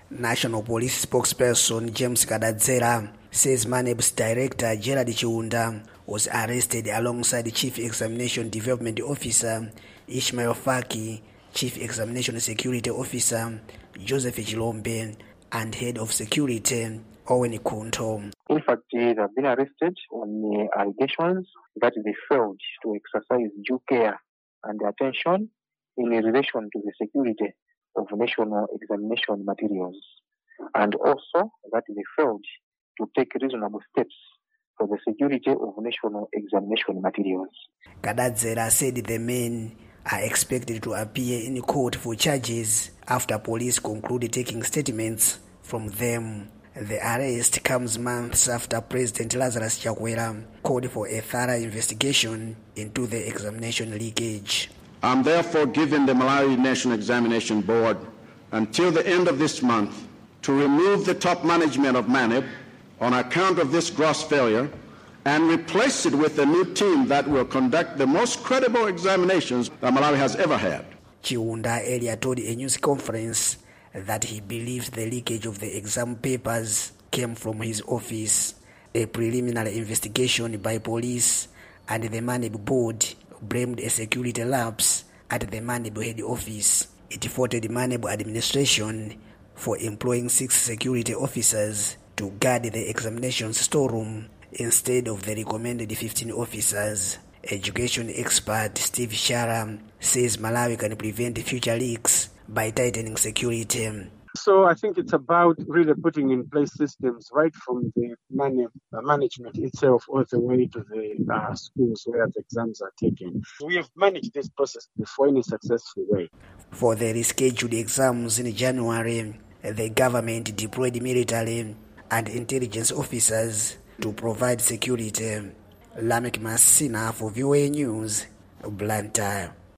National Police spokesperson James Kadadzera says MANEB's director Gerald Chiunda was arrested alongside Chief Examination Development Officer Ishmael Faki, Chief Examination Security Officer Joseph Chilombe, and Head of Security Owen Kunto. In fact, they have been arrested on the allegations that they failed to exercise due care and attention in relation to the security of national examination materials, and also that they failed to take reasonable steps for the security of national examination materials. Kadadzera said the men are expected to appear in court for charges after police concluded taking statements from them. The arrest comes months after President Lazarus Chakwera called for a thorough investigation into the examination leakage. I'm therefore giving the Malawi National Examination Board until the end of this month to remove the top management of MANEB on account of this gross failure and replace it with a new team that will conduct the most credible examinations that Malawi has ever had. Chiunda earlier told a news conference that he believes the leakage of the exam papers came from his office. A preliminary investigation by police and the MANEB board blamed a security lapse at the MANEB head office. It faulted the MANEB administration for employing 6 security officers to guard the examination storeroom instead of the recommended 15 officers. Education expert Steve Shara says Malawi can prevent future leaks by tightening security. So I think it's about really putting in place systems right from the management itself all the way to the schools where the exams are taken. We have managed this process before in a successful way. For the rescheduled exams in January, the government deployed military and intelligence officers to provide security. Lamek Masina for VOA News, Blantyre.